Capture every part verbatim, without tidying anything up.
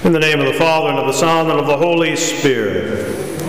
In the name of the Father, and of the Son, and of the Holy Spirit.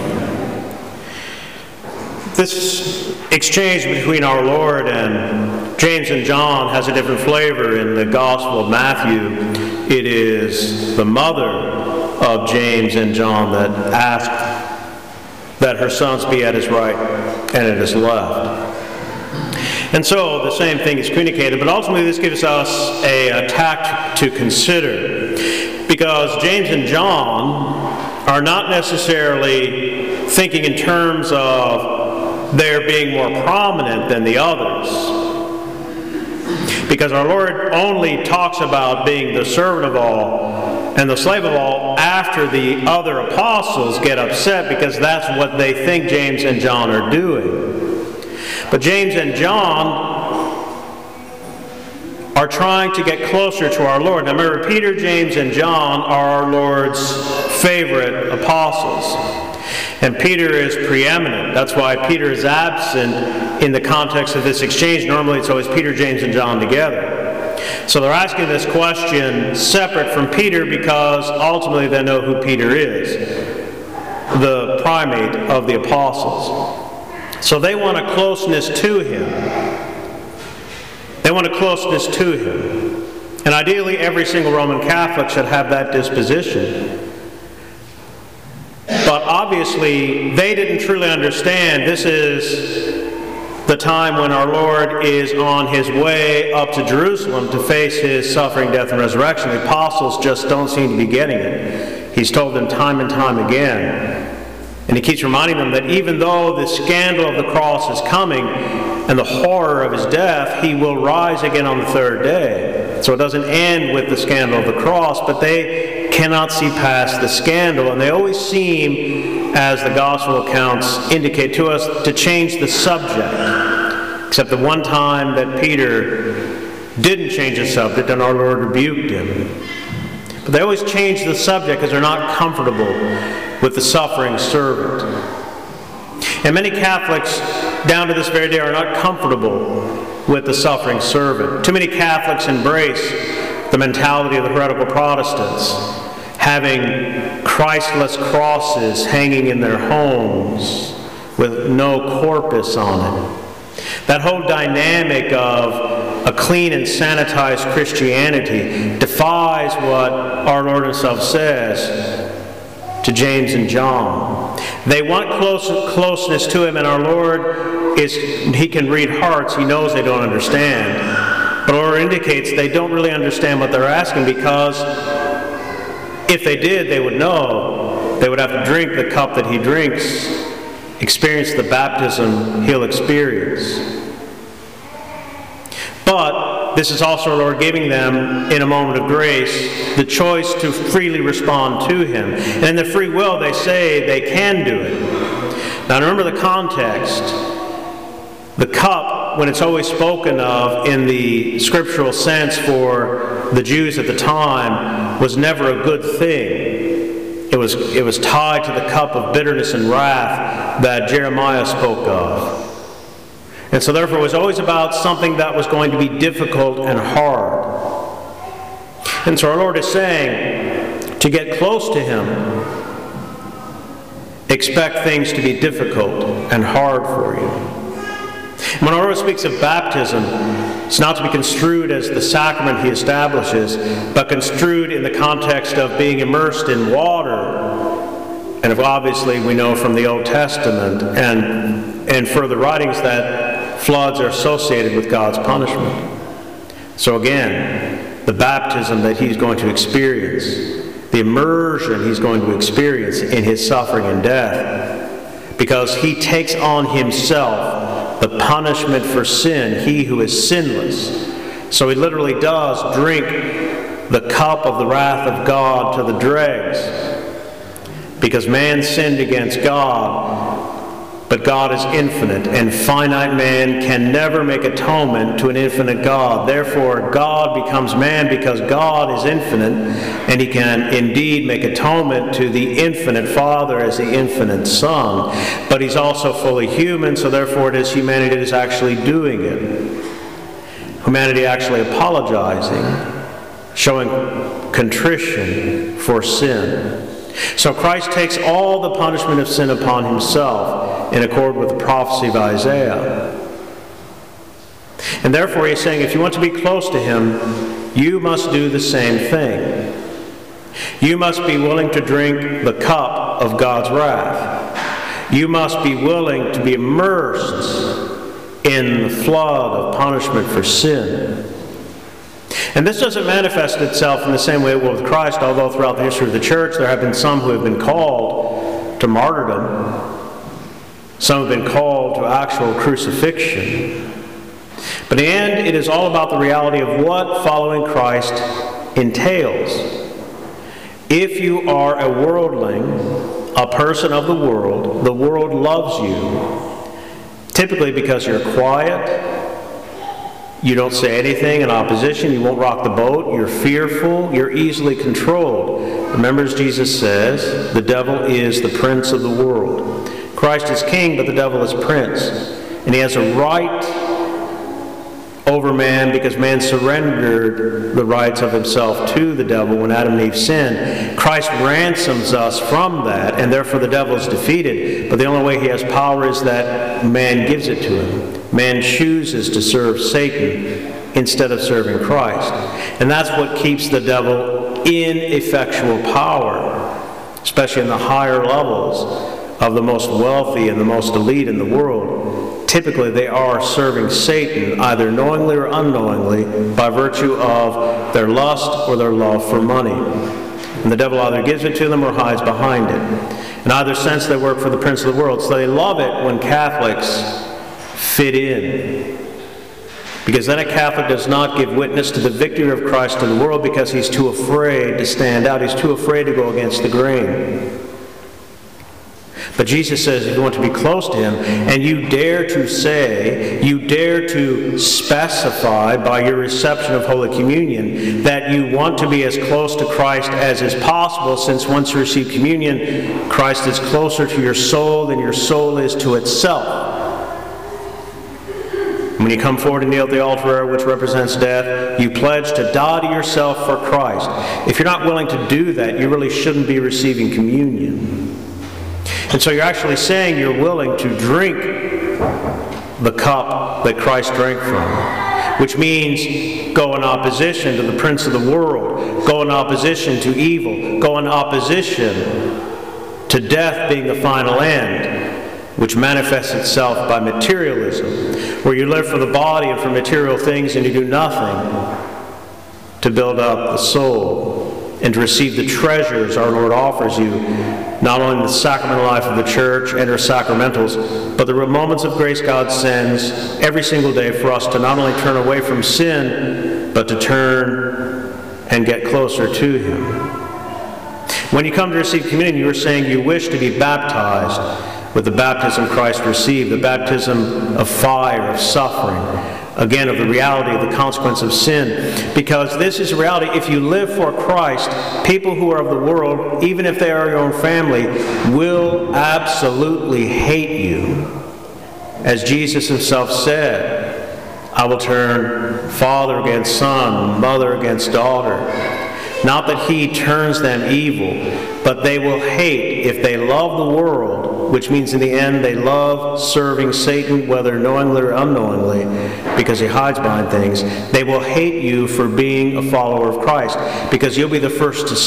This exchange between our Lord and James and John has a different flavor in the Gospel of Matthew. It is the mother of James and John that asked that her sons be at his right and at his left. And so the same thing is communicated, but ultimately this gives us a, a tact to consider. Because James and John are not necessarily thinking in terms of their being more prominent than the others. Because our Lord only talks about being the servant of all and the slave of all after the other apostles get upset, because that's what they think James and John are doing. But James and John are trying to get closer to our Lord. Now remember, Peter, James, and John are our Lord's favorite apostles. And Peter is preeminent. That's why Peter is absent in the context of this exchange. Normally it's always Peter, James, and John together. So they're asking this question separate from Peter because ultimately they know who Peter is, the primate of the apostles. So they want a closeness to him. They want a closeness to him. And ideally, every single Roman Catholic should have that disposition. But obviously, they didn't truly understand this is the time when our Lord is on his way up to Jerusalem to face his suffering, death, and resurrection. The apostles just don't seem to be getting it. He's told them time and time again. And he keeps reminding them that even though the scandal of the cross is coming, and the horror of his death, he will rise again on the third day. So it doesn't end with the scandal of the cross, but they cannot see past the scandal. And they always seem, as the gospel accounts indicate to us, to change the subject. Except the one time that Peter didn't change the subject and our Lord rebuked him. But they always change the subject because they're not comfortable with the suffering servant. And many Catholics, down to this very day, are not comfortable with the suffering servant. Too many Catholics embrace the mentality of the heretical Protestants, having Christless crosses hanging in their homes with no corpus on it. That whole dynamic of a clean and sanitized Christianity defies what our Lord himself says to James and John. They want close, closeness to him, and our Lord, is he can read hearts. He knows they don't understand. But our Lord indicates they don't really understand what they're asking, because if they did, they would know. They would have to drink the cup that he drinks, experience the baptism he'll experience. But this is also our Lord giving them, in a moment of grace, the choice to freely respond to him. And in their free will, they say they can do it. Now remember the context. The cup, when it's always spoken of in the scriptural sense for the Jews at the time, was never a good thing. It was, it was tied to the cup of bitterness and wrath that Jeremiah spoke of. And so therefore it was always about something that was going to be difficult and hard. And so our Lord is saying, to get close to him, expect things to be difficult and hard for you. When our Lord speaks of baptism, it's not to be construed as the sacrament he establishes, but construed in the context of being immersed in water. And if obviously we know from the Old Testament and, and further writings that floods are associated with God's punishment. So again, the baptism that he's going to experience, the immersion he's going to experience in his suffering and death, because he takes on himself the punishment for sin, he who is sinless. So he literally does drink the cup of the wrath of God to the dregs, because man sinned against God. But God is infinite, and finite man can never make atonement to an infinite God. Therefore, God becomes man because God is infinite, and he can indeed make atonement to the infinite Father as the infinite Son. But he's also fully human, so therefore it is humanity that is actually doing it. Humanity actually apologizing, showing contrition for sin. So Christ takes all the punishment of sin upon himself in accord with the prophecy of Isaiah. And therefore he's saying, if you want to be close to him, you must do the same thing. You must be willing to drink the cup of God's wrath. You must be willing to be immersed in the flood of punishment for sin. And this doesn't manifest itself in the same way it will with Christ, although throughout the history of the church there have been some who have been called to martyrdom. Some have been called to actual crucifixion. But in the end, it is all about the reality of what following Christ entails. If you are a worldling, a person of the world, the world loves you, typically because you're quiet, you don't say anything in opposition, you won't rock the boat, you're fearful, you're easily controlled. Remember, as Jesus says, the devil is the prince of the world. Christ is king, but the devil is prince. And he has a right over man because man surrendered the rights of himself to the devil when Adam and Eve sinned. Christ ransoms us from that, and therefore the devil is defeated. But the only way he has power is that man gives it to him. Man chooses to serve Satan instead of serving Christ. And that's what keeps the devil in effectual power, especially in the higher levels of the most wealthy and the most elite in the world. Typically they are serving Satan either knowingly or unknowingly by virtue of their lust or their love for money. And the devil either gives it to them or hides behind it. In either sense they work for the prince of the world. So they love it when Catholics fit in. Because then a Catholic does not give witness to the victory of Christ in the world because he's too afraid to stand out. He's too afraid to go against the grain. But Jesus says if you want to be close to him, and you dare to say, you dare to specify by your reception of Holy Communion that you want to be as close to Christ as is possible, since once you receive communion, Christ is closer to your soul than your soul is to itself. When you come forward and kneel at the altar, which represents death, you pledge to die to yourself for Christ. If you're not willing to do that, you really shouldn't be receiving communion. And so you're actually saying you're willing to drink the cup that Christ drank from, which means go in opposition to the prince of the world, go in opposition to evil, go in opposition to death being the final end, which manifests itself by materialism, where you live for the body and for material things and you do nothing to build up the soul and to receive the treasures our Lord offers you, not only in the sacramental life of the church and her sacramentals, but the moments of grace God sends every single day for us to not only turn away from sin, but to turn and get closer to him. When you come to receive communion, you are saying you wish to be baptized with the baptism Christ received, the baptism of fire, of suffering, again, of the reality of the consequence of sin. Because this is a reality. If you live for Christ, people who are of the world, even if they are your own family, will absolutely hate you. As Jesus himself said, I will turn father against son, mother against daughter. Not that he turns them evil, but they will hate if they love the world, which means in the end they love serving Satan, whether knowingly or unknowingly, because he hides behind things. They will hate you for being a follower of Christ, because you'll be the first to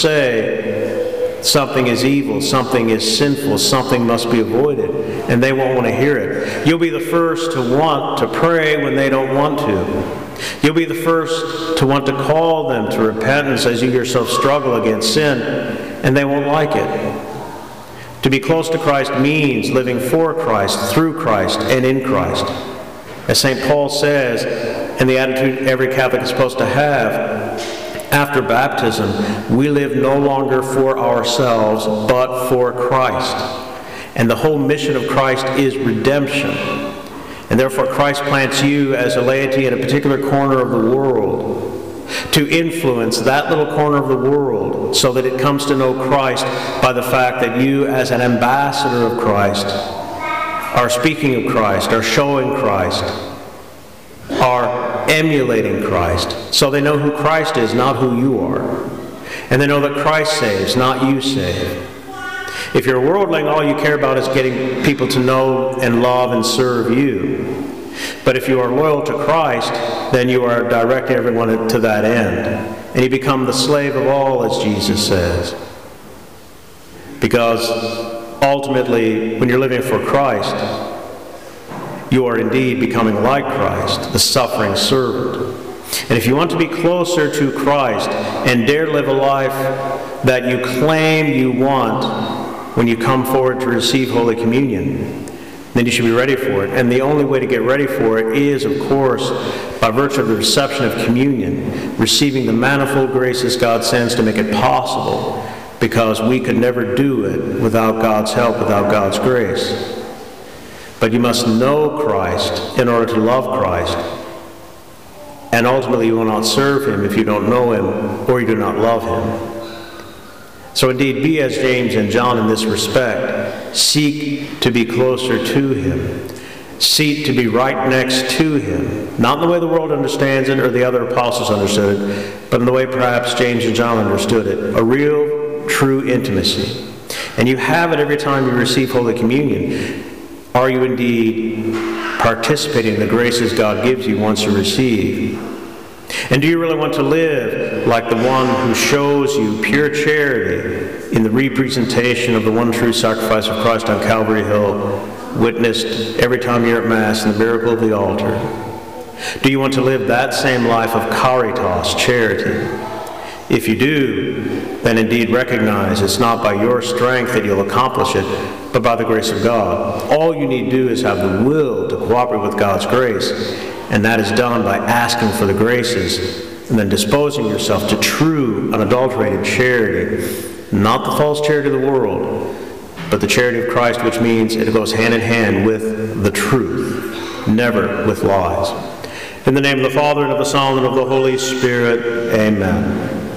say something is evil, something is sinful, something must be avoided, and they won't want to hear it. You'll be the first to want to pray when they don't want to. You'll be the first to want to call them to repentance as you yourself struggle against sin, and they won't like it. To be close to Christ means living for Christ, through Christ, and in Christ. As Saint Paul says, and the attitude every Catholic is supposed to have, after baptism, we live no longer for ourselves, but for Christ. And the whole mission of Christ is redemption. And therefore Christ plants you as a laity in a particular corner of the world to influence that little corner of the world so that it comes to know Christ by the fact that you, as an ambassador of Christ, are speaking of Christ, are showing Christ, are emulating Christ. So they know who Christ is, not who you are. And they know that Christ saves, not you save. If you're a worldling, all you care about is getting people to know and love and serve you. But if you are loyal to Christ, then you are directing everyone to that end. And you become the slave of all, as Jesus says. Because ultimately, when you're living for Christ, you are indeed becoming like Christ, the suffering servant. And if you want to be closer to Christ and dare live a life that you claim you want when you come forward to receive Holy Communion, then you should be ready for it. And the only way to get ready for it is, of course, by virtue of the reception of communion, receiving the manifold graces God sends to make it possible, because we could never do it without God's help, without God's grace. But you must know Christ in order to love Christ. And ultimately you will not serve him if you don't know him or you do not love him. So indeed, be as James and John in this respect. Seek to be closer to him. Seek to be right next to him. Not in the way the world understands it or the other apostles understood it, but in the way perhaps James and John understood it. A real, true intimacy. And you have it every time you receive Holy Communion. Are you indeed participating in the graces God gives you once you receive? And do you really want to live like the one who shows you pure charity in the representation of the one true sacrifice of Christ on Calvary Hill, witnessed every time you're at Mass in the miracle of the altar? Do you want to live that same life of caritas, charity? If you do, then indeed recognize it's not by your strength that you'll accomplish it, but by the grace of God. All you need to do is have the will to cooperate with God's grace, and that is done by asking for the graces and then disposing yourself to true, unadulterated charity, not the false charity of the world, but the charity of Christ, which means it goes hand in hand with the truth, never with lies. In the name of the Father, and of the Son, and of the Holy Spirit, amen.